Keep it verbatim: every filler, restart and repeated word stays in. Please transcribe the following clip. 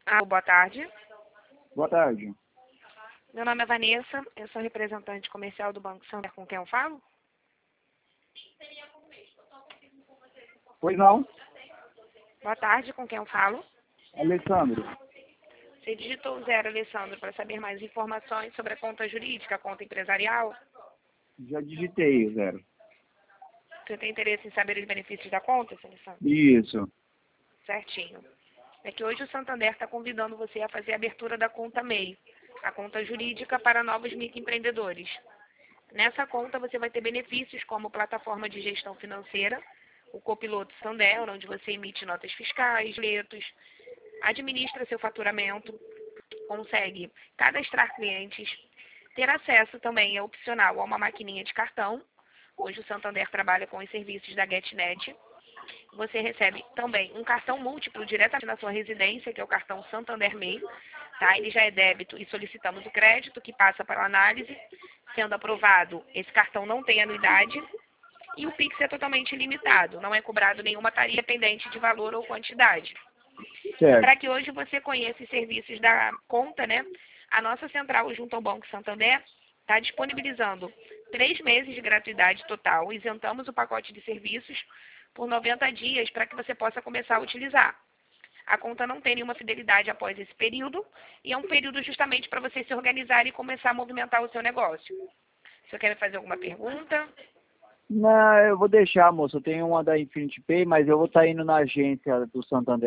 Ah, boa tarde. Boa tarde. Meu nome é Vanessa, eu sou representante comercial do Banco Santander, com quem eu falo? Pois não? Boa tarde, com quem eu falo? Alessandro. Você digitou o zero, Alessandro, para saber mais informações sobre a conta jurídica, a conta empresarial? Já digitei, zero. Você tem interesse em saber os benefícios da conta, seu Alessandro? Isso. Certinho. É que hoje o Santander está convidando você a fazer a abertura da conta M E I, a conta jurídica para novos microempreendedores. Nessa conta você vai ter benefícios como plataforma de gestão financeira, o copiloto Santander, onde você emite notas fiscais, boletos, administra seu faturamento, consegue cadastrar clientes, ter acesso também é opcional a uma maquininha de cartão. Hoje o Santander trabalha com os serviços da GetNet. Você recebe também um cartão múltiplo diretamente na sua residência, que é o cartão Santander M E I. Tá? Ele já é débito e solicitamos o crédito, que passa para análise. Sendo aprovado, esse cartão não tem anuidade. E o Pix é totalmente ilimitado, não é cobrado nenhuma tarifa dependente de valor ou quantidade. Certo. Para que hoje você conheça os serviços da conta, né? A nossa central junto ao Banco Santander está disponibilizando três meses de gratuidade total. Isentamos o pacote de serviços por noventa dias para que você possa começar a utilizar. A conta não tem nenhuma fidelidade após esse período e é um período justamente para você se organizar e começar a movimentar o seu negócio. Você quer me fazer alguma pergunta? Não, eu vou deixar, moço. Eu tenho uma da Infinity Pay, mas eu vou estar indo na agência do Santander